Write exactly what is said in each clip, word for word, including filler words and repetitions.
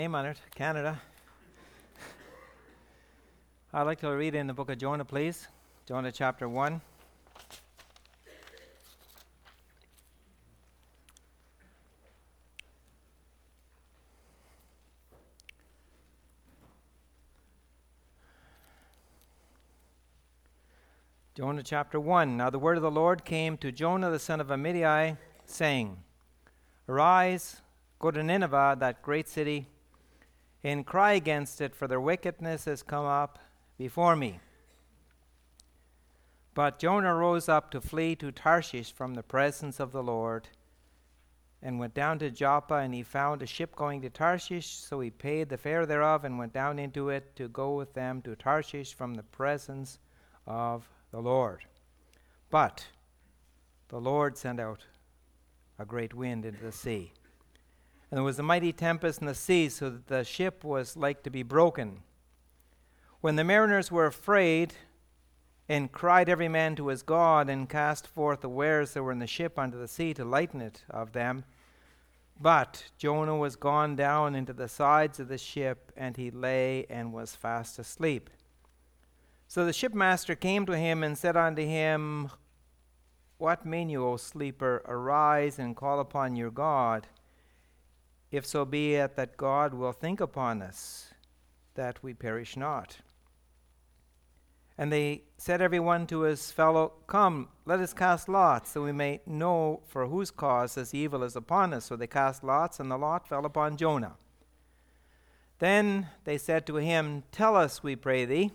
Name on it, Canada. I'd like to read in the book of Jonah, please. Jonah chapter one. Jonah chapter one. Now the word of the Lord came to Jonah the son of Amittai, saying, Arise, go to Nineveh, that great city, and cry against it, for their wickedness has come up before me. But Jonah rose up to flee to Tarshish from the presence of the Lord, and went down to Joppa, and he found a ship going to Tarshish, so he paid the fare thereof, and went down into it to go with them to Tarshish from the presence of the Lord. But the Lord sent out a great wind into the sea, and there was a mighty tempest in the sea, so that the ship was like to be broken. When the mariners were afraid, and cried every man to his God, and cast forth the wares that were in the ship unto the sea to lighten it of them. But Jonah was gone down into the sides of the ship, and he lay and was fast asleep. So the shipmaster came to him and said unto him, What mean you, O sleeper? Arise and call upon your God, if so be it that God will think upon us, that we perish not. And they said every one to his fellow, Come, let us cast lots, that we may know for whose cause this evil is upon us. So they cast lots, and the lot fell upon Jonah. Then they said to him, Tell us, we pray thee,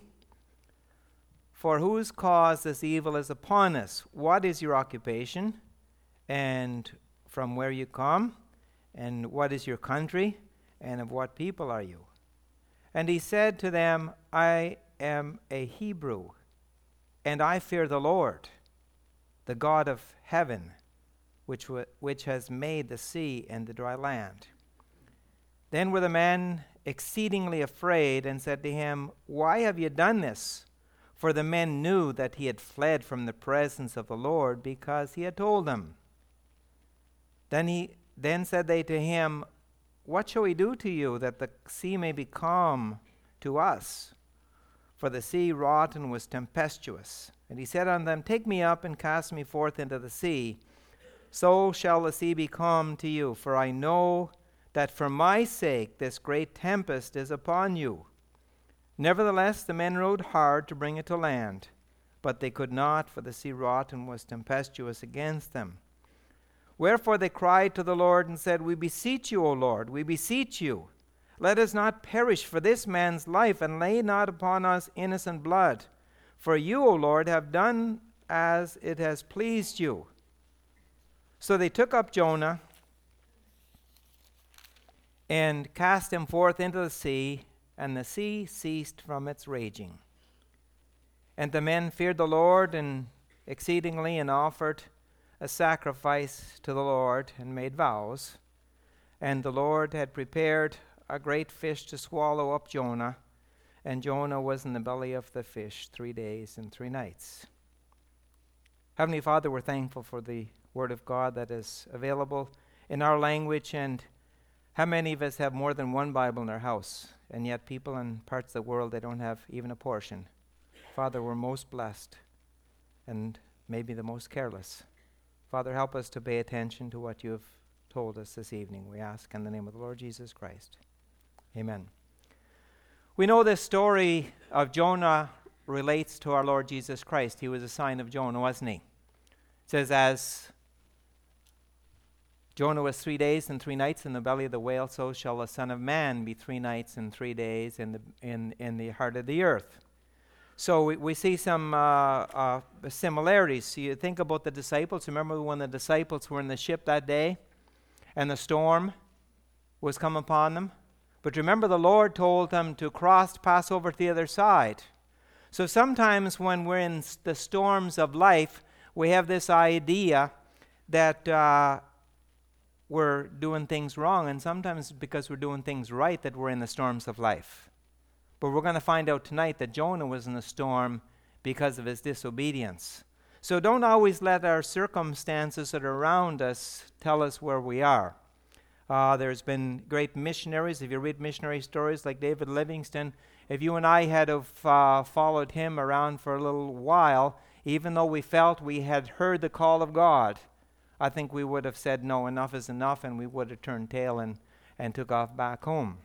for whose cause this evil is upon us? What is your occupation, and from where you come? And what is your country, and of what people are you? And he said to them, I am a Hebrew, and I fear the Lord, the God of heaven, which w- which has made the sea and the dry land. Then were the men exceedingly afraid, and said to him, Why have you done this? For the men knew that he had fled from the presence of the Lord, because he had told them. Then he Then said they to him, What shall we do to you, that the sea may be calm to us? For the sea wrought and was tempestuous. And he said unto them, Take me up and cast me forth into the sea. So shall the sea be calm to you. For I know that for my sake this great tempest is upon you. Nevertheless the men rowed hard to bring it to land, but they could not, for the sea wrought and was tempestuous against them. Wherefore they cried to the Lord and said, We beseech you, O Lord, we beseech you, let us not perish for this man's life, and lay not upon us innocent blood. For you, O Lord, have done as it has pleased you. So they took up Jonah and cast him forth into the sea, and the sea ceased from its raging. And the men feared the Lord and exceedingly, and offered a sacrifice to the Lord, and made vows. And the Lord had prepared a great fish to swallow up Jonah, and Jonah was in the belly of the fish three days and three nights. Heavenly Father, we're thankful for the Word of God that is available in our language. And how many of us have more than one Bible in our house? And yet people in parts of the world, they don't have even a portion. Father, we're most blessed, and maybe the most careless. Father, help us to pay attention to what you have told us this evening. We ask in the name of the Lord Jesus Christ. Amen. We know this story of Jonah relates to our Lord Jesus Christ. He was a sign of Jonah, wasn't he? It says, as Jonah was three days and three nights in the belly of the whale, so shall the Son of Man be three nights and three days in the in, in the heart of the earth. So we, we see some uh, uh, similarities. So you think about the disciples. Remember when the disciples were in the ship that day and the storm was come upon them? But remember, the Lord told them to cross, pass over to the other side. So sometimes when we're in the storms of life, we have this idea that uh, we're doing things wrong, and sometimes because we're doing things right that we're in the storms of life. But we're going to find out tonight that Jonah was in a storm because of his disobedience. So don't always let our circumstances that are around us tell us where we are. Uh, there's been great missionaries. If you read missionary stories like David Livingstone, if you and I had have uh, followed him around for a little while, even though we felt we had heard the call of God, I think we would have said, no, enough is enough, and we would have turned tail and, and took off back home.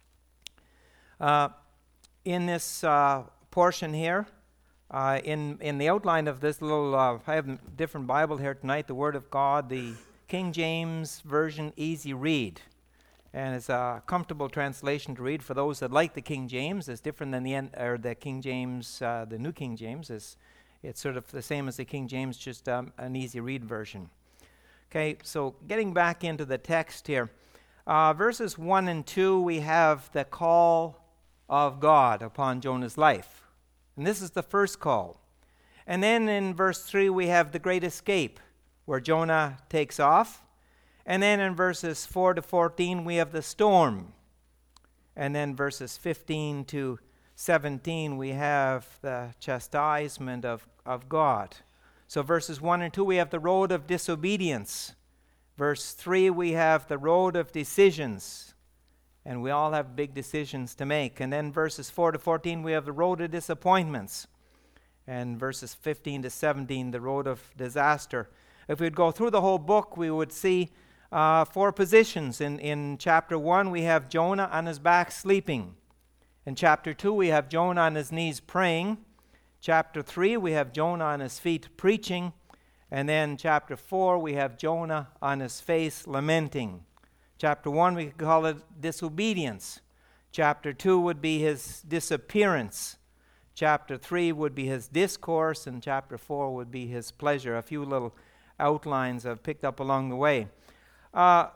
Uh, in this uh, portion here, uh, in, in the outline of this little, uh, I have a different Bible here tonight, the Word of God, the King James Version Easy Read. And it's a comfortable translation to read for those that like the King James. It's different than the N- or the King James, uh, the New King James. It's, it's sort of the same as the King James, just um, an easy read version. Okay, so getting back into the text here. Uh, verses one and two, we have the call of God upon Jonah's life. And this is the first call. And then in verse three, we have the great escape, where Jonah takes off. And then in verses four to fourteen, we have the storm. And then verses fifteen to seventeen, we have the chastisement of, of God. So verses one and two, we have the road of disobedience. Verse three, we have the road of decisions. And we all have big decisions to make. And then verses four to fourteen, we have the road of disappointments. And verses fifteen to seventeen, the road of disaster. If we'd go through the whole book, we would see uh, four positions. In, in chapter one, we have Jonah on his back sleeping. In chapter two, we have Jonah on his knees praying. Chapter three, we have Jonah on his feet preaching. And then chapter four, we have Jonah on his face lamenting. Chapter one, we could call it disobedience. Chapter two would be his disappearance. Chapter three would be his discourse. And chapter four would be his pleasure. A few little outlines I've picked up along the way. Uh,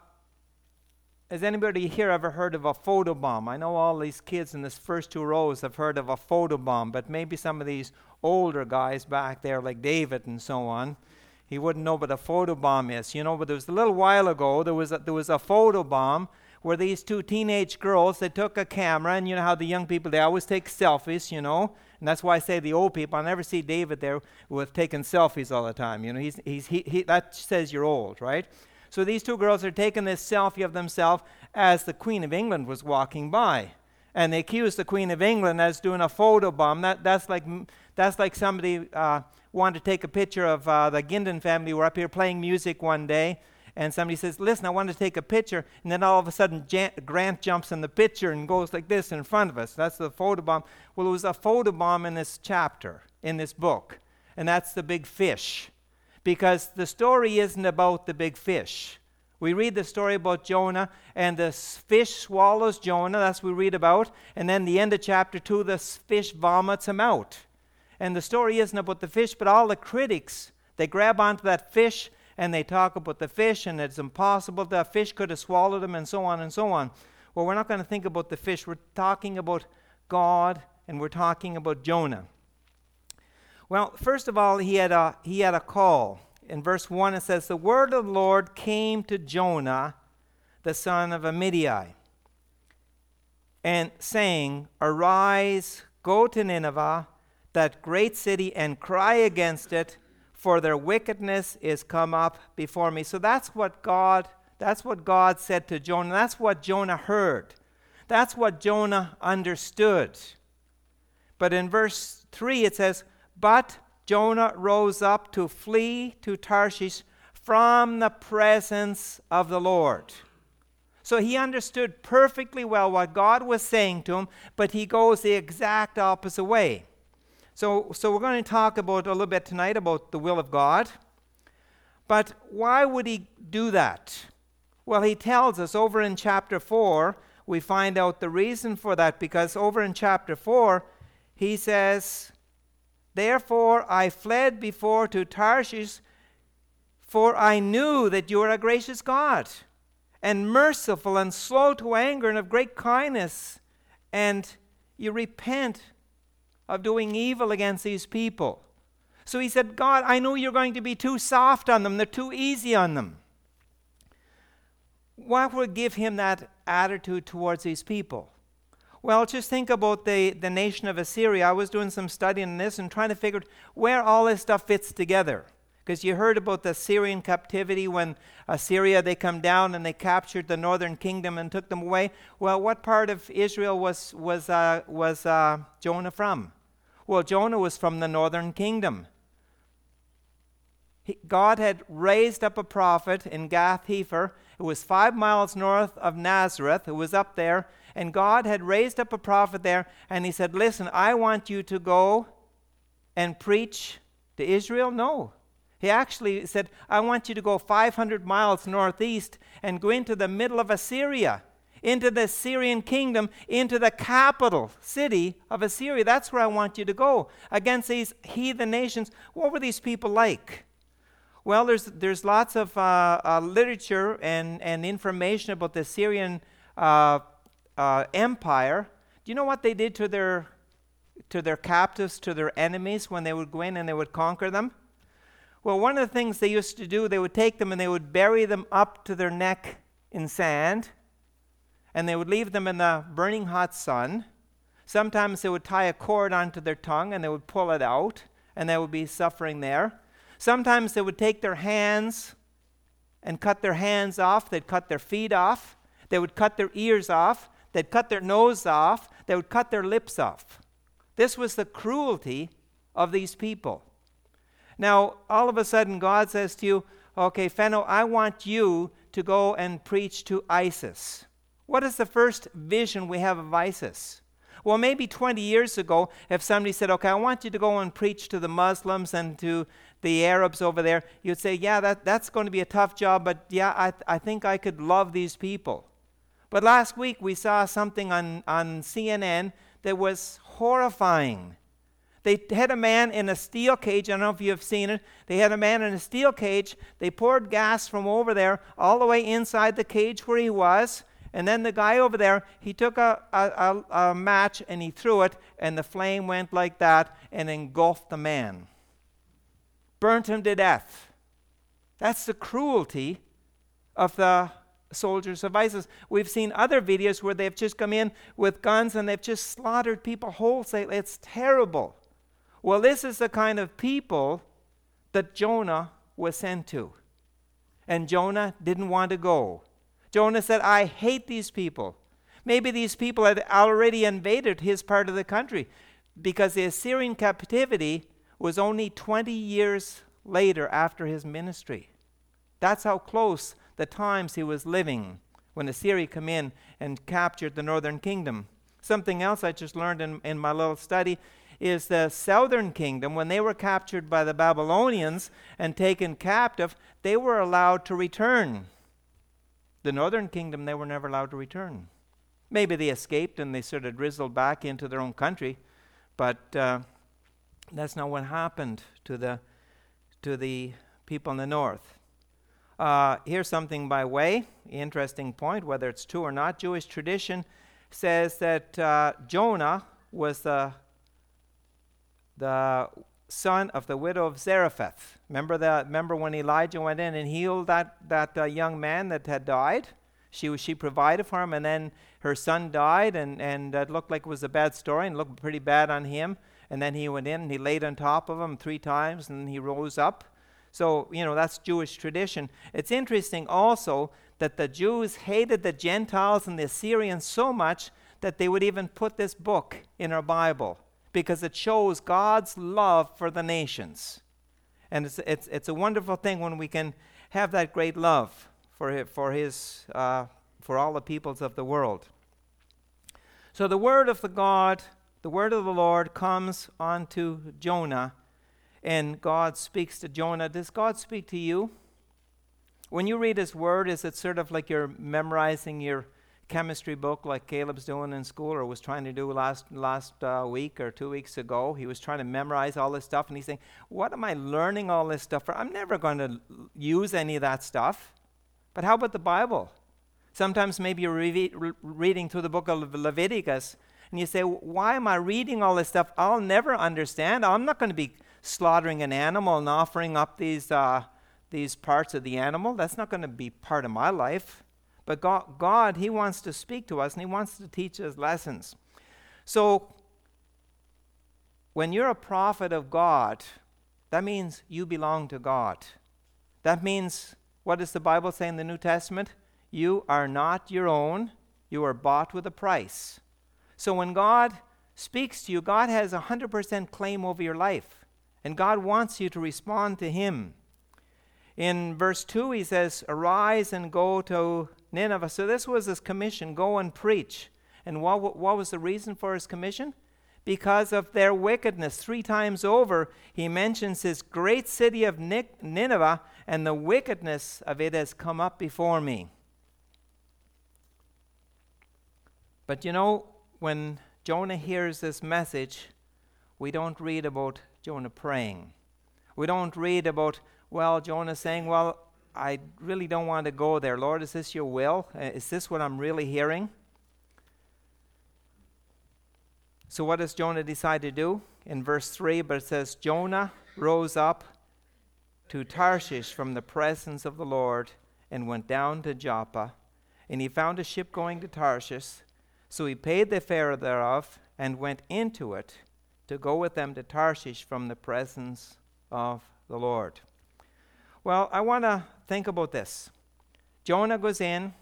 has anybody here ever heard of a photobomb? I know all these kids in this first two rows have heard of a photobomb, but maybe some of these older guys back there like David and so on, he wouldn't know what a photobomb is. You know, but there was a little while ago, there was a, there was a photobomb where these two teenage girls, they took a camera, and you know how the young people, they always take selfies, you know, and that's why I say the old people. I never see David there with taking selfies all the time. You know, he's he's he, he that says you're old, right? So these two girls are taking this selfie of themselves as the Queen of England was walking by, and they accused the Queen of England as doing a photobomb. That that's like that's like somebody uh, wanted to take a picture of uh, the Gindon family who were up here playing music one day. And somebody says, listen, I want to take a picture. And then all of a sudden, Jan- Grant jumps in the picture and goes like this in front of us. That's the photobomb. Well, it was a photobomb in this chapter, in this book. And that's the big fish. Because the story isn't about the big fish. We read the story about Jonah, and the fish swallows Jonah. That's what we read about. And then the end of chapter two, the fish vomits him out. And the story isn't about the fish, but all the critics, they grab onto that fish, and they talk about the fish, and it's impossible. The fish could have swallowed him, and so on and so on. Well, we're not going to think about the fish. We're talking about God, and we're talking about Jonah. Well, first of all, he had a he had a call. In verse one, it says, the word of the Lord came to Jonah, the son of Amittai, and saying, arise, go to Nineveh, that great city, and cry against it, for their wickedness is come up before me. So that's what God, that's what God said to Jonah. That's what Jonah heard. That's what Jonah understood. But in verse three it says, but Jonah rose up to flee to Tarshish from the presence of the Lord. So he understood perfectly well what God was saying to him, but he goes the exact opposite way. So, so we're going to talk about a little bit tonight about the will of God. But why would he do that? Well, he tells us over in chapter four, we find out the reason for that, because over in chapter four, he says, therefore I fled before to Tarshish, for I knew that you are a gracious God, and merciful, and slow to anger, and of great kindness, and you repent of doing evil against these people. So he said, God, I know you're going to be too soft on them. They're too easy on them. What would give him that attitude towards these people? Well, just think about the, the nation of Assyria. I was doing some studying on this and trying to figure out where all this stuff fits together. Because you heard about the Syrian captivity when Assyria, they come down and they captured the northern kingdom and took them away. Well, what part of Israel was, was, uh, was uh, Jonah from? Well, Jonah was from the northern kingdom. He, God had raised up a prophet in Gath-Hepher. It was five miles north of Nazareth. It was up there. And God had raised up a prophet there. And he said, listen, I want you to go and preach to Israel. No. He actually said, I want you to go five hundred miles northeast and go into the middle of Assyria, into the Syrian kingdom, into the capital city of Assyria. That's where I want you to go, against these heathen nations. What were these people like? Well, there's there's lots of uh, uh, literature and, and information about the Syrian uh, uh, empire. Do you know what they did to their to their captives, to their enemies when they would go in and they would conquer them? Well, one of the things they used to do, they would take them and they would bury them up to their neck in sand, and they would leave them in the burning hot sun. Sometimes they would tie a cord onto their tongue and they would pull it out, and they would be suffering there. Sometimes they would take their hands and cut their hands off. They'd cut their feet off. They would cut their ears off. They'd cut their nose off. They would cut their lips off. This was the cruelty of these people. Now, all of a sudden, God says to you, okay, Fenno, I want you to go and preach to ISIS. What is the first vision we have of ISIS? Well, maybe twenty years ago, if somebody said, okay, I want you to go and preach to the Muslims and to the Arabs over there, you'd say, yeah, that, that's going to be a tough job, but yeah, I, th- I think I could love these people. But last week, we saw something on, on C N N that was horrifying. They had a man in a steel cage. I don't know if you've seen it. They had a man in a steel cage. They poured gas from over there all the way inside the cage where he was. And then the guy over there, he took a, a, a, a match and he threw it, and the flame went like that and engulfed the man. Burnt him to death. That's the cruelty of the soldiers of ISIS. We've seen other videos where they've just come in with guns and they've just slaughtered people wholesale. It's terrible. Well, this is the kind of people that Jonah was sent to. And Jonah didn't want to go. Jonah said, I hate these people. Maybe these people had already invaded his part of the country, because the Assyrian captivity was only twenty years later after his ministry. That's how close the times he was living when Assyria came in and captured the northern kingdom. Something else I just learned in, in my little study is the southern kingdom, when they were captured by the Babylonians and taken captive, they were allowed to return. The northern kingdom, they were never allowed to return. Maybe they escaped and they sort of drizzled back into their own country, but uh, that's not what happened to the to the people in the north. Uh, here's something by way, interesting point, whether it's true or not. Jewish tradition says that uh, Jonah was the the son of the widow of Zarephath. Remember that? Remember when Elijah went in and healed that that uh, young man that had died? She was she provided for him, and then her son died, and and it looked like it was a bad story, and looked pretty bad on him. And then he went in and he laid on top of him three times, and he rose up. So you know that's Jewish tradition. It's interesting also that the Jews hated the Gentiles and the Assyrians so much that they would even put this book in our Bible, because it shows God's love for the nations. And it's it's it's a wonderful thing when we can have that great love for his, for his uh, for all the peoples of the world. So the word of the God, the word of the Lord comes onto Jonah, and God speaks to Jonah. Does God speak to you? When you read his word, is it sort of like you're memorizing your chemistry book like Caleb's doing in school, or was trying to do last last uh, week or two weeks ago? He was trying to memorize all this stuff, and he's saying, what am I learning all this stuff for? I'm never going to use any of that stuff. But how about the Bible? Sometimes maybe you're re- re- reading through the book of Leviticus, and you say, why am I reading all this stuff? I'll never understand. I'm not going to be slaughtering an animal and offering up these uh, these parts of the animal. That's not going to be part of my life. But God, God, he wants to speak to us, and he wants to teach us lessons. So when you're a prophet of God, that means you belong to God. That means, what does the Bible say in the New Testament? You are not your own. You are bought with a price. So when God speaks to you, God has a one hundred percent claim over your life. And God wants you to respond to him. In verse two, he says, arise and go to Nineveh. So this was his commission, go and preach. And what, what was the reason for his commission? Because of their wickedness. Three times over, he mentions this great city of Nineveh, and the wickedness of it has come up before me. But you know, when Jonah hears this message, we don't read about Jonah praying. We don't read about, well, Jonah saying, well, I really don't want to go there. Lord, is this your will? Uh, is this what I'm really hearing? So what does Jonah decide to do? In verse three, but it says, Jonah rose up to Tarshish from the presence of the Lord and went down to Joppa. And he found a ship going to Tarshish. So he paid the fare thereof and went into it to go with them to Tarshish from the presence of the Lord. Well, I want to think about this. Jonah goes in,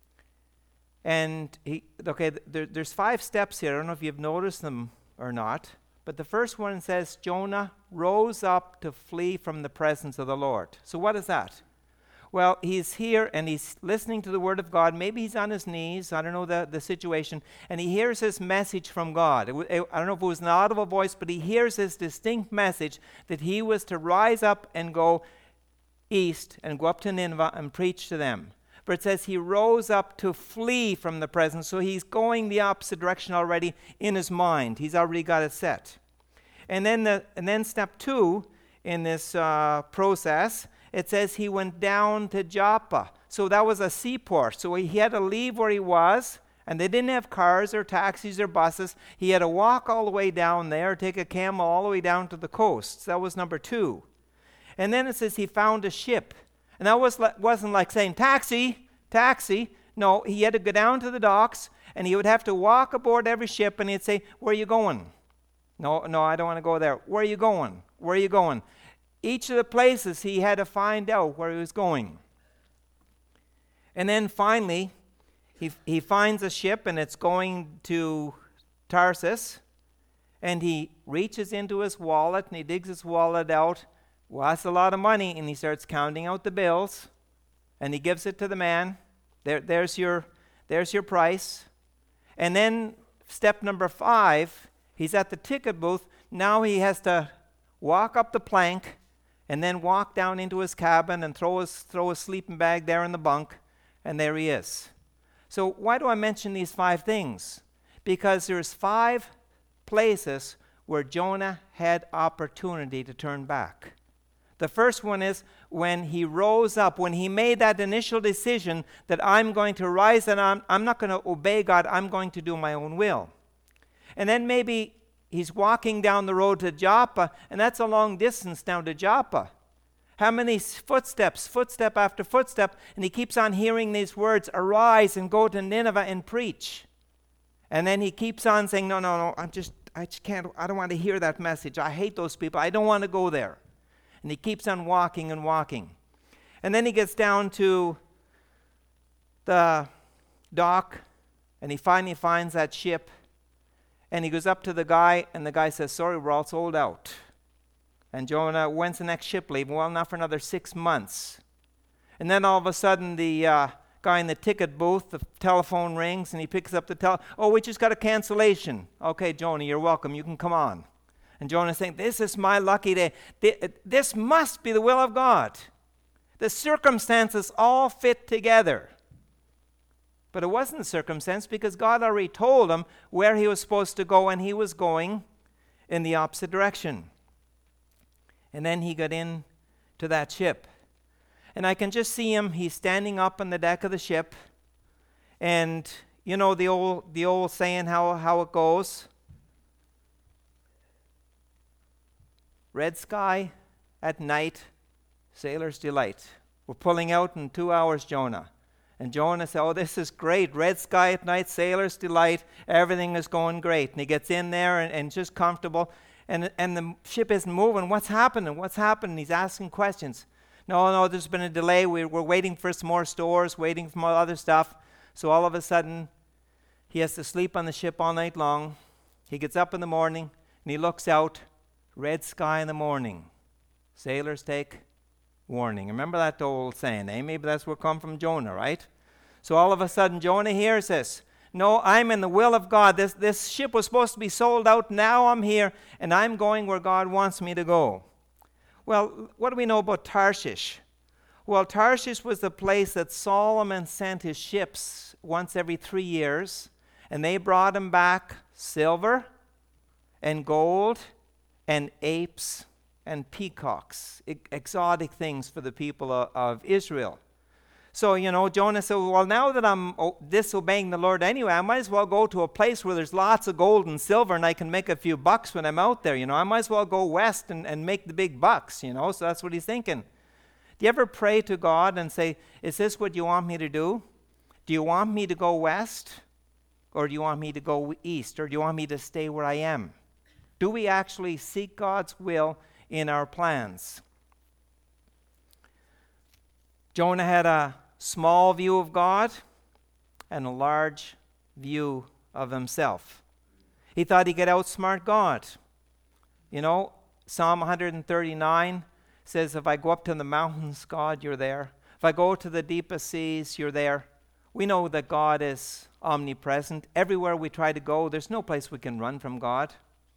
and he, okay, there, there's five steps here. I don't know if you've noticed them or not, but the first one says Jonah rose up to flee from the presence of the Lord. So what is that? Well, he's here and he's listening to the word of God. Maybe he's on his knees. I don't know the, the situation. And he hears this message from God. It, it, I don't know if it was an audible voice, but he hears this distinct message that he was to rise up and go east and go up to Nineveh and preach to them. But it says he rose up to flee from the presence. So he's going the opposite direction already in his mind. He's already got it set. And then, the, and then step two in this uh, process, it says he went down to Joppa. So that was a seaport. So he had to leave where he was, and they didn't have cars or taxis or buses. He had to walk all the way down there, take a camel all the way down to the coast. That was number two. And then it says he found a ship. And that was like, wasn't like saying, taxi, taxi. No, he had to go down to the docks, and he would have to walk aboard every ship, and he'd say, where are you going? No, no, I don't want to go there. Where are you going? Where are you going? Each of the places he had to find out where he was going. And then finally, he he finds a ship, and it's going to Tarsus, and he reaches into his wallet, and he digs his wallet out. Well, that's a lot of money, and he starts counting out the bills, and he gives it to the man. There, there's your, there's your price. And then step number five, he's at the ticket booth. Now he has to walk up the plank, and then walk down into his cabin and throw his throw his sleeping bag there in the bunk, and there he is. So why do I mention these five things? Because there's five places where Jonah had opportunity to turn back. The first one is when he rose up, when he made that initial decision that I'm going to rise and I'm, I'm not going to obey God, I'm going to do my own will. And then maybe he's walking down the road to Joppa, and that's a long distance down to Joppa. How many footsteps, footstep after footstep, and he keeps on hearing these words, arise and go to Nineveh and preach. And then he keeps on saying, no, no, no, I'm just, I just can't, I don't want to hear that message. I hate those people. I don't want to go there. And he keeps on walking and walking. And then he gets down to the dock, and he finally finds that ship. And he goes up to the guy, and the guy says, sorry, we're all sold out. And Jonah, when's the next ship leaving? Well, not for another six months. And then all of a sudden, the uh, guy in the ticket booth, the telephone rings, and he picks up the telephone. Oh, we just got a cancellation. Okay, Jonah, you're welcome. You can come on. And Jonah's saying, this is my lucky day. This must be the will of God. The circumstances all fit together. But it wasn't the circumstance, because God already told him where he was supposed to go, and he was going in the opposite direction. And then he got in to that ship. And I can just see him, he's standing up on the deck of the ship. And you know the old the old saying how, how it goes. Red sky at night, sailor's delight. We're pulling out in two hours, Jonah. And Jonah said, oh, this is great. Red sky at night, sailor's delight. Everything is going great. And he gets in there and, and just comfortable. and, and the ship isn't moving. What's happening? What's happening? He's asking questions. No, no, there's been a delay. We, we're waiting for some more stores, waiting for more other stuff. So all of a sudden, he has to sleep on the ship all night long. He gets up in the morning, and he looks out, red sky in the morning. Sailors take warning. Remember that old saying, eh? Maybe that's where it come from Jonah, right? So all of a sudden, Jonah hears this. No, I'm in the will of God. This, this ship was supposed to be sold out. Now I'm here, and I'm going where God wants me to go. Well, what do we know about Tarshish? Well, Tarshish was the place that Solomon sent his ships once every three years, and they brought him back silver and gold and apes and peacocks, e- exotic things for the people of, of Israel. So, you know, Jonah said, well, now that I'm o- disobeying the Lord anyway, I might as well go to a place where there's lots of gold and silver and I can make a few bucks when I'm out there. You know, I might as well go west and, and make the big bucks, you know. So that's what he's thinking. Do you ever pray to God and say, is this what you want me to do? Do you want me to go west? Or do you want me to go east? Or do you want me to stay where I am? Do we actually seek God's will in our plans? Jonah had a small view of God and a large view of himself. He thought he could outsmart God. You know, Psalm one thirty-nine says, if I go up to the mountains, God, you're there. If I go to the deepest seas, you're there. We know that God is omnipresent. Everywhere we try to go, there's no place we can run from God.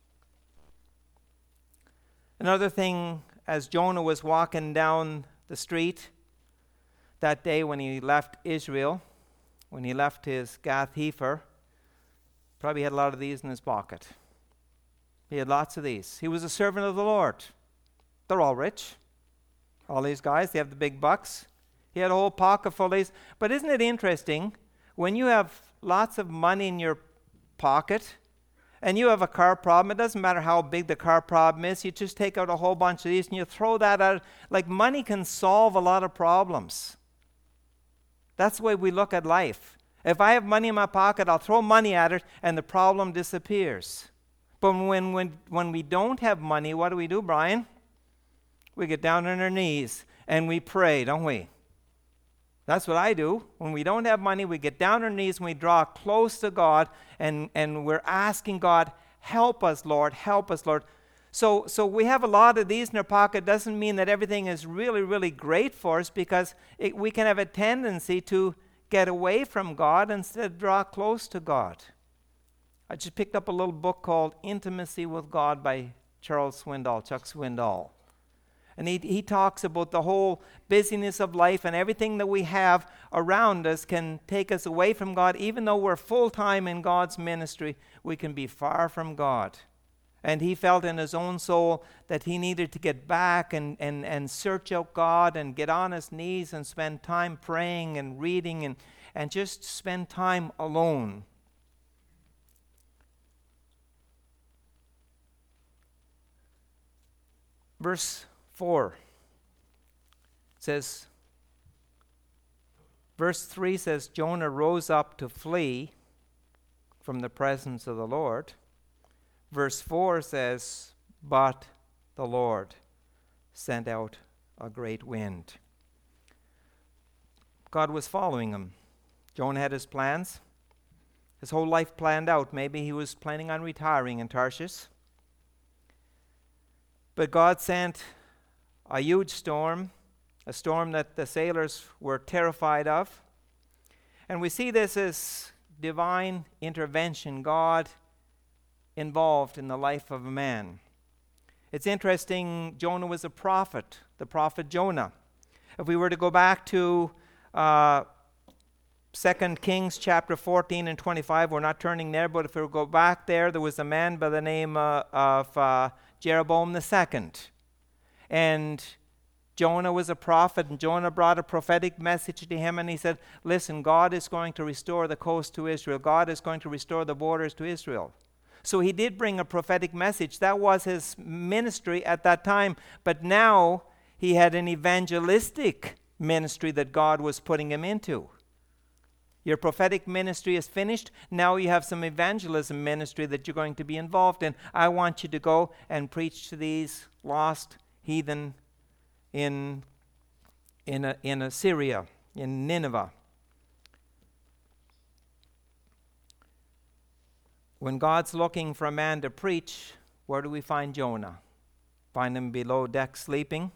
Another thing, as Jonah was walking down the street that day when he left Israel, when he left his Gath-Hepher, probably had a lot of these in his pocket. He had lots of these. He was a servant of the Lord. They're all rich. All these guys, they have the big bucks. He had a whole pocket full of these. But isn't it interesting, when you have lots of money in your pocket, and you have a car problem, it doesn't matter how big the car problem is, you just take out a whole bunch of these and you throw that out. Like, money can solve a lot of problems. That's the way we look at life. If I have money in my pocket, I'll throw money at it and the problem disappears. But when, when, when we don't have money, what do we do, Brian? We get down on our knees and we pray, don't we? That's what I do. When we don't have money, we get down on our knees and we draw close to God, and, and we're asking God, help us, Lord, help us, Lord. So, so we have a lot of these in our pocket. Doesn't mean that everything is really, really great for us, because it, we can have a tendency to get away from God instead of draw close to God. I just picked up a little book called Intimacy with God by Charles Swindoll, Chuck Swindoll. And he, he talks about the whole busyness of life, and everything that we have around us can take us away from God. Even though we're full-time in God's ministry, we can be far from God. And he felt in his own soul that he needed to get back and, and, and search out God and get on his knees and spend time praying and reading and, and just spend time alone. Verse four says, verse three says, Jonah rose up to flee from the presence of the Lord. Verse four says, but the Lord sent out a great wind. God was following him. Jonah had his plans, his whole life planned out. Maybe he was planning on retiring in Tarshish. But God sent a huge storm, a storm that the sailors were terrified of. And we see this as divine intervention, God involved in the life of a man. It's interesting, Jonah was a prophet, the prophet Jonah. If we were to go back to uh, Second Kings chapter fourteen and twenty-five, we're not turning there, but if we go back there, there was a man by the name uh, of uh, Jeroboam the second. And Jonah was a prophet, and Jonah brought a prophetic message to him, and he said, listen, God is going to restore the coast to Israel. God is going to restore the borders to Israel. So he did bring a prophetic message. That was his ministry at that time. But now he had an evangelistic ministry that God was putting him into. Your prophetic ministry is finished. Now you have some evangelism ministry that you're going to be involved in. I want you to go and preach to these lost heathen in, in, a, in Assyria, in Nineveh. When God's looking for a man to preach, where do we find Jonah? Find him below deck sleeping.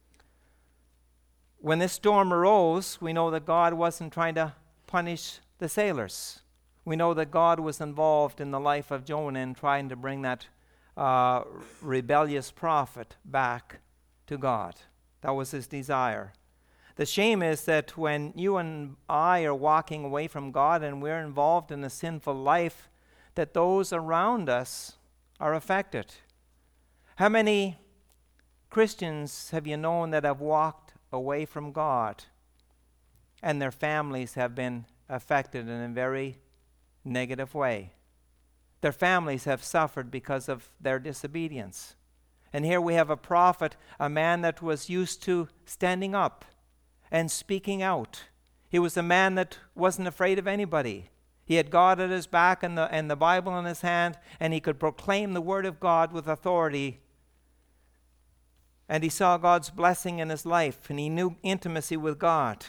When this storm arose, we know that God wasn't trying to punish the sailors. We know that God was involved in the life of Jonah in trying to bring that uh, rebellious prophet back to God. That was his desire. The shame is that when you and I are walking away from God and we're involved in a sinful life, that those around us are affected. How many Christians have you known that have walked away from God and their families have been affected in a very negative way? Their families have suffered because of their disobedience. And here we have a prophet, a man that was used to standing up and speaking out. He was a man that wasn't afraid of anybody. He had God at his back and the, and the Bible in his hand, and he could proclaim the word of God with authority. And he saw God's blessing in his life, and he knew intimacy with God.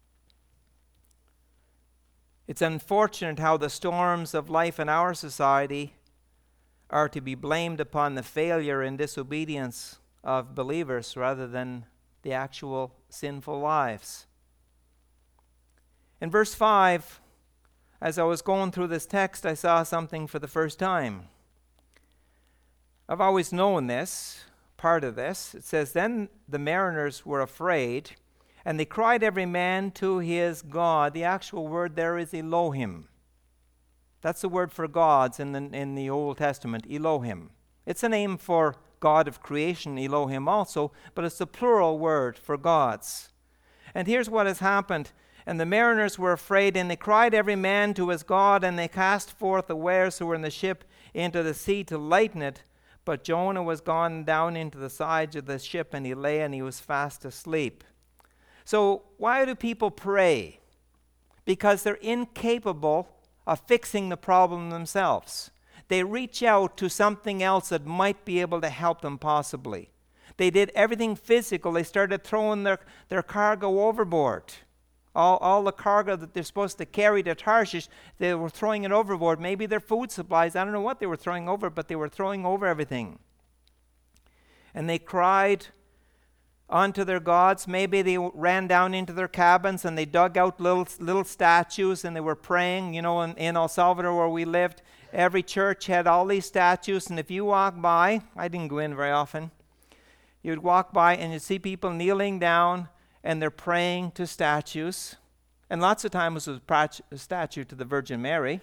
It's unfortunate how the storms of life in our society are to be blamed upon the failure and disobedience of believers rather than the actual sinful lives. In verse five, as I was going through this text, I saw something for the first time. I've always known this, part of this. It says, "Then the mariners were afraid, and they cried every man to his God." The actual word there is Elohim. That's the word for gods in the, in the Old Testament, Elohim. It's a name for God of creation, Elohim also, but it's the plural word for gods. And here's what has happened. "And the mariners were afraid, and they cried every man to his God, and they cast forth the wares who were in the ship into the sea to lighten it. But Jonah was gone down into the sides of the ship, and he lay, and he was fast asleep." So why do people pray? Because they're incapable of fixing the problem themselves. They reach out to something else that might be able to help them possibly. They did everything physical. They started throwing their, their cargo overboard. All, all the cargo that they're supposed to carry to Tarshish, they were throwing it overboard. Maybe their food supplies, I don't know what they were throwing over, but they were throwing over everything. And they cried unto their gods. Maybe they ran down into their cabins and they dug out little little statues and they were praying. You know, in, in El Salvador where we lived, every church had all these statues. And if you walk by, I didn't go in very often, you'd walk by and you'd see people kneeling down and they're praying to statues. And lots of times it was a statue to the Virgin Mary.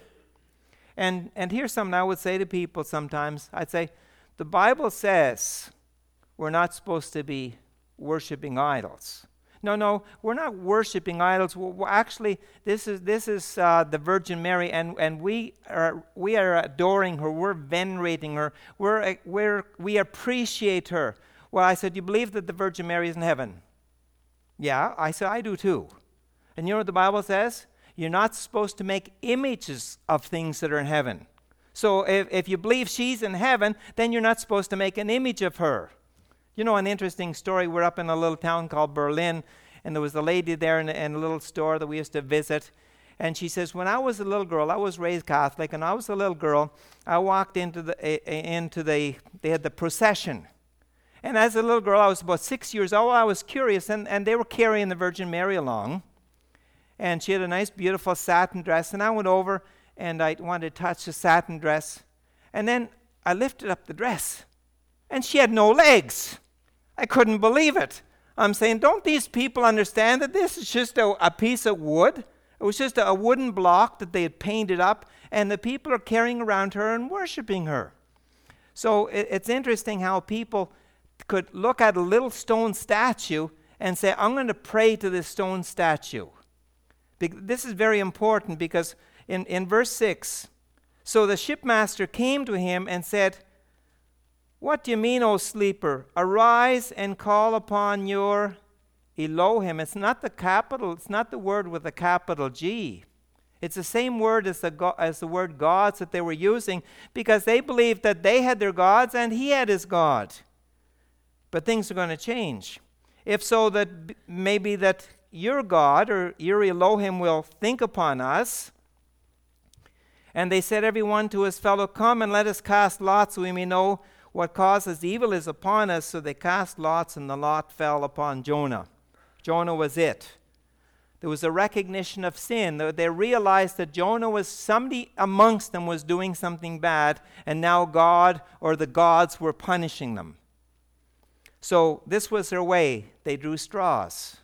And and here's something I would say to people sometimes. I'd say, the Bible says we're not supposed to be worshiping idols. No, no, we're not worshiping idols. Well, well, actually, this is this is uh, the Virgin Mary, and, and we are we are adoring her. We're venerating her. We're we're we appreciate her. Well, I said, you believe that the Virgin Mary is in heaven? Yeah, I said, I do too. And you know what the Bible says? You're not supposed to make images of things that are in heaven. So if, if you believe she's in heaven, then you're not supposed to make an image of her. You know, an interesting story, we're up in a little town called Berlin, and there was a lady there in a, in a little store that we used to visit. And she says, when I was a little girl, I was raised Catholic, and I was a little girl, I walked into the, uh, into the, they had the procession. And as a little girl, I was about six years old, I was curious, and, and they were carrying the Virgin Mary along. And she had a nice, beautiful satin dress, and I went over, and I wanted to touch the satin dress. And then I lifted up the dress, and she had no legs. I couldn't believe it. I'm saying, don't these people understand that this is just a, a piece of wood? It was just a, a wooden block that they had painted up, and the people are carrying around her and worshiping her. So it, it's interesting how people could look at a little stone statue and say, I'm going to pray to this stone statue. Be- this is very important because in, in verse six, so the shipmaster came to him and said, what do you mean, O sleeper? Arise and call upon your Elohim. It's not the capital, it's not the word with a capital G. It's the same word as the, go- as the word gods that they were using, because they believed that they had their gods and he had his God. But things are going to change. If so, that b- maybe that your God or your Elohim will think upon us. And they said, everyone to his fellow, come and let us cast lots so we may know what causes evil is upon us. So they cast lots, and the lot fell upon Jonah. Jonah was it. There was a recognition of sin. They realized that Jonah was somebody amongst them was doing something bad, and now God or the gods were punishing them. So this was their way. They drew straws.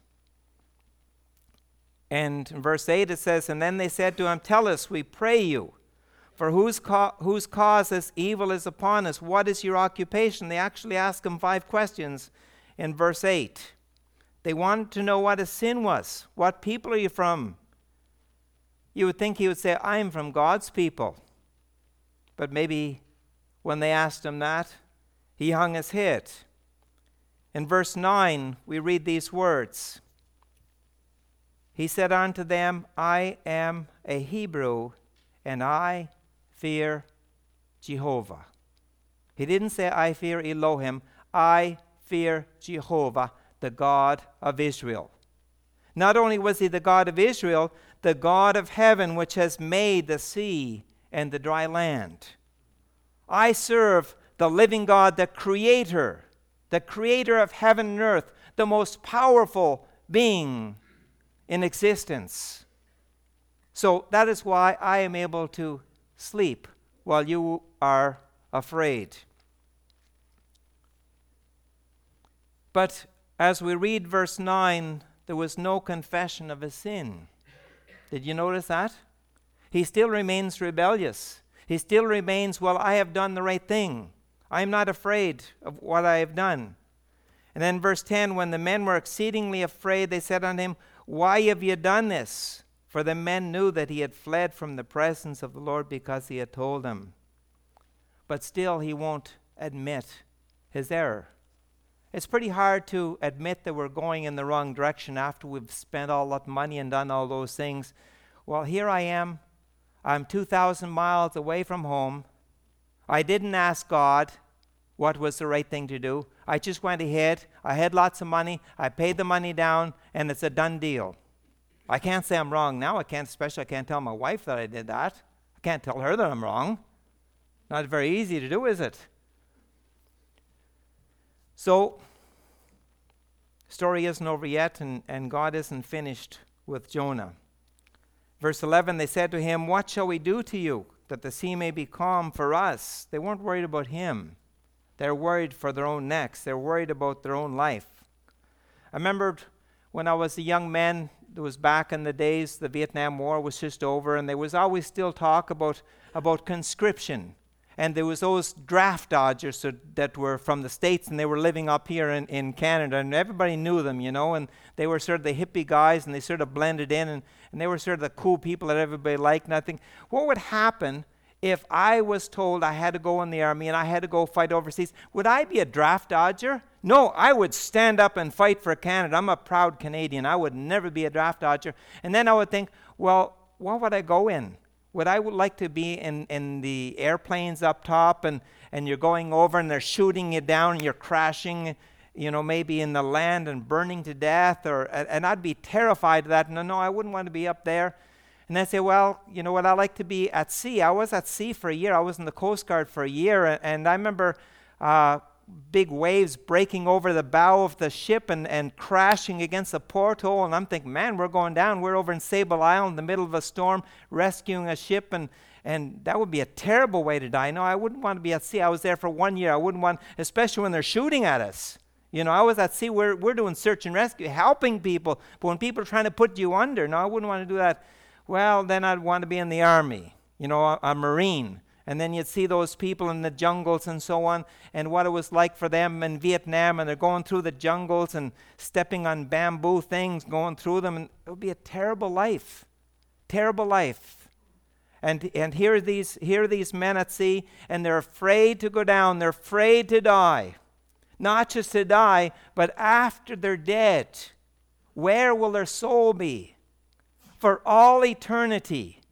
And in verse eight it says, and then they said to him, tell us, we pray you, for whose, co- whose cause this evil is upon us? What is your occupation? They actually ask him five questions in verse eight. They wanted to know what his sin was. What people are you from? You would think he would say, I'm from God's people. But maybe when they asked him that, he hung his head. In verse nine, we read these words. He said unto them, I am a Hebrew, and I fear Jehovah. He didn't say, I fear Elohim. I fear Jehovah, the God of Israel. Not only was he the God of Israel, the God of heaven, which has made the sea and the dry land. I serve the living God, the creator, the creator of heaven and earth, the most powerful being in existence. So that is why I am able to sleep while you are afraid. But as we read verse nine, there was no confession of his sin. Did you notice that? He still remains rebellious. He still remains, well, I have done the right thing. I am not afraid of what I have done. And then verse ten, when the men were exceedingly afraid, they said unto him, why have you done this? For the men knew that he had fled from the presence of the Lord because he had told them. But still he won't admit his error. It's pretty hard to admit that we're going in the wrong direction after we've spent all that money and done all those things. Well, here I am. I'm two thousand miles away from home. I didn't ask God what was the right thing to do. I just went ahead. I had lots of money. I paid the money down, and it's a done deal. I can't say I'm wrong now. I can't, especially I can't tell my wife that I did that. I can't tell her that I'm wrong. Not very easy to do, is it? So, story isn't over yet, and, and God isn't finished with Jonah. Verse eleven, they said to him, what shall we do to you, that the sea may be calm for us? They weren't worried about him. They're worried for their own necks. They're worried about their own life. I remembered when I was a young man, it was back in the days, the Vietnam War was just over, and there was always still talk about, about conscription. And there was those draft dodgers that were from the States, and they were living up here in, in Canada, and everybody knew them, you know, and they were sort of the hippie guys, and they sort of blended in, and, and they were sort of the cool people that everybody liked. And I think, what would happen if I was told I had to go in the army and I had to go fight overseas? Would I be a draft dodger? No, I would stand up and fight for Canada. I'm a proud Canadian. I would never be a draft dodger. And then I would think, well, what would I go in? Would I would like to be in, in the airplanes up top, and, and you're going over and they're shooting you down and you're crashing, you know, maybe in the land and burning to death, or and I'd be terrified of that. No, no, I wouldn't want to be up there. And they say, well, you know what, I like to be at sea. I was at sea for a year. I was in the Coast Guard for a year, and, and I remember uh, big waves breaking over the bow of the ship and, and crashing against the porthole, and I'm thinking, man, we're going down. We're over in Sable Island in the middle of a storm rescuing a ship, and, and that would be a terrible way to die. No, I wouldn't want to be at sea. I was there for one year. I wouldn't want, especially when they're shooting at us. You know, I was at sea. We're, we're doing search and rescue, helping people, but when people are trying to put you under, no, I wouldn't want to do that. Well, then I'd want to be in the army, you know, a, a Marine. And then you'd see those people in the jungles and so on, and what it was like for them in Vietnam, and they're going through the jungles and stepping on bamboo things, going through them, and it would be a terrible life, terrible life. And and here are these here are these men at sea, and they're afraid to go down. They're afraid to die, not just to die, but after they're dead, where will their soul be? For all eternity.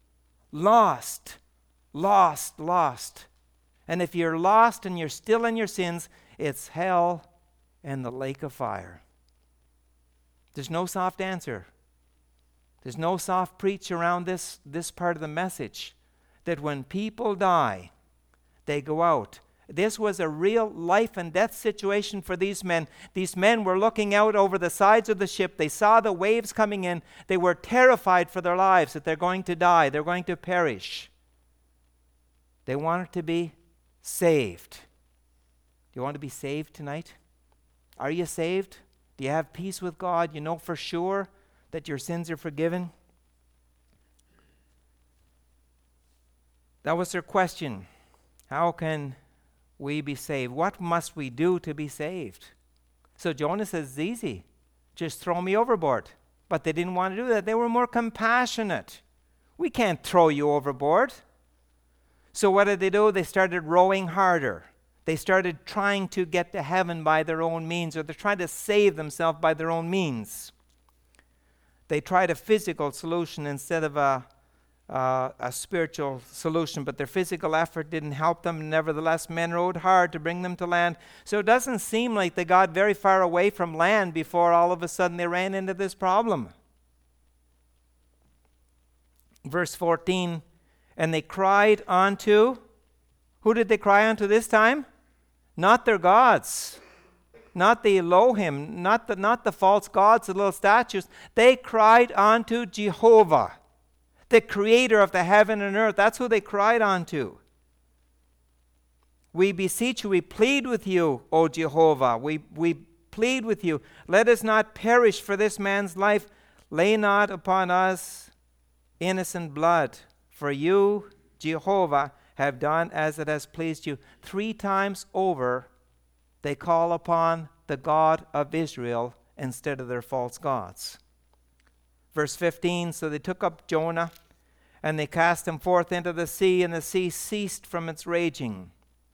lost, lost, lost. And if you're lost and you're still in your sins, it's hell and the lake of fire. There's no soft answer. There's no soft preach around this, this part of the message. That when people die, they go out. This was a real life and death situation for these men. These men were looking out over the sides of the ship. They saw the waves coming in. They were terrified for their lives that they're going to die. They're going to perish. They wanted to be saved. Do you want to be saved tonight? Are you saved? Do you have peace with God? You know for sure that your sins are forgiven? That was their question. How can we be saved? What must we do to be saved? So Jonah says, it's easy. Just throw me overboard. But they didn't want to do that. They were more compassionate. We can't throw you overboard. So what did they do? They started rowing harder. They started trying to get to heaven by their own means, or they're trying to save themselves by their own means. They tried a physical solution instead of a, uh, a spiritual solution, but their physical effort didn't help them. Nevertheless, men rowed hard to bring them to land. So it doesn't seem like they got very far away from land before all of a sudden they ran into this problem. Verse fourteen, and they cried unto, who did they cry unto this time? Not their gods, not the Elohim, not the, not the false gods, the little statues. They cried unto Jehovah, the creator of the heaven and earth. That's who they cried unto. We beseech you, we plead with you, O Jehovah. We, we plead with you. Let us not perish for this man's life. Lay not upon us innocent blood. For you, Jehovah, have done as it has pleased you. Three times over, they call upon the God of Israel instead of their false gods. Verse fifteen, so they took up Jonah, and they cast him forth into the sea, and the sea ceased from its raging.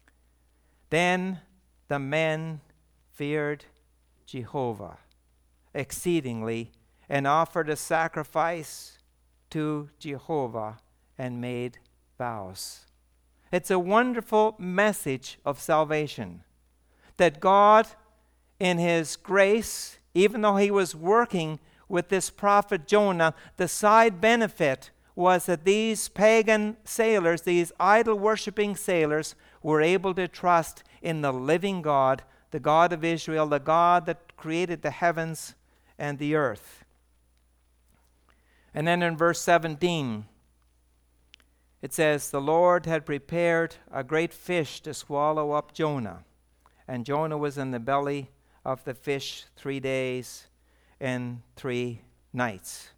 Then the men feared Jehovah exceedingly, and offered a sacrifice to Jehovah, and made vows. It's a wonderful message of salvation. That God, in His grace, even though He was working with this prophet Jonah, the side benefit was that these pagan sailors, these idol-worshipping sailors, were able to trust in the living God, the God of Israel, the God that created the heavens and the earth. And then in verse seventeen, it says, the Lord had prepared a great fish to swallow up Jonah. And Jonah was in the belly of the fish three days and three nights.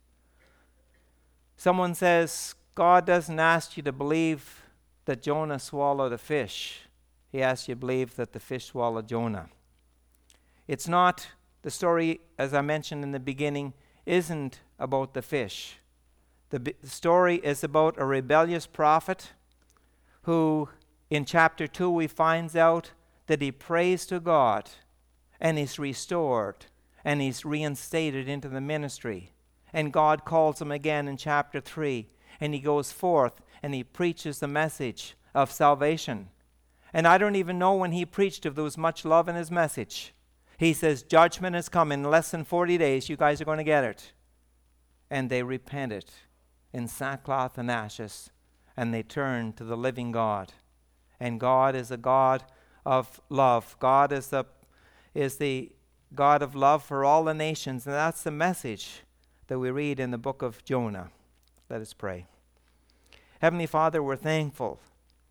Someone says, God doesn't ask you to believe that Jonah swallowed a fish. He asks you to believe that the fish swallowed Jonah. It's not, the story, as I mentioned in the beginning, isn't about the fish. The b- story is about a rebellious prophet who, in chapter two, we find out that he prays to God and is restored and he's reinstated into the ministry. And God calls him again in chapter three, and he goes forth and he preaches the message of salvation. And I don't even know when he preached if there was much love in his message. He says, judgment is coming in less than forty days. You guys are going to get it. And they repented in sackcloth and ashes, and they turned to the living God. And God is a God of love. God is the, is the God of love for all the nations, and that's the message that we read in the book of Jonah. Let us pray. Heavenly Father, we're thankful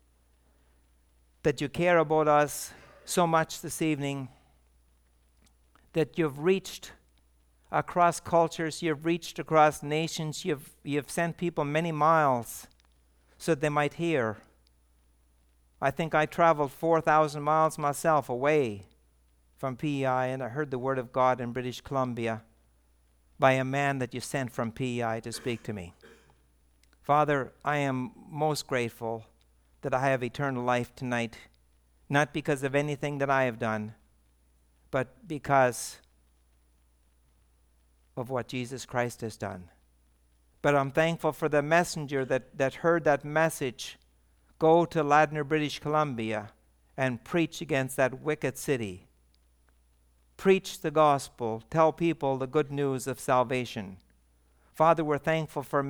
that you care about us so much this evening, that you've reached across cultures, you've reached across nations, you've, you've sent people many miles so that they might hear. I think I traveled four thousand miles myself away from P E I, and I heard the word of God in British Columbia by a man that you sent from P E I to speak to me. Father, I am most grateful that I have eternal life tonight, not because of anything that I have done, but because of what Jesus Christ has done. But I'm thankful for the messenger that, that heard that message. Go to Ladner, British Columbia, and preach against that wicked city. Preach the gospel. Tell people the good news of salvation. Father, we're thankful for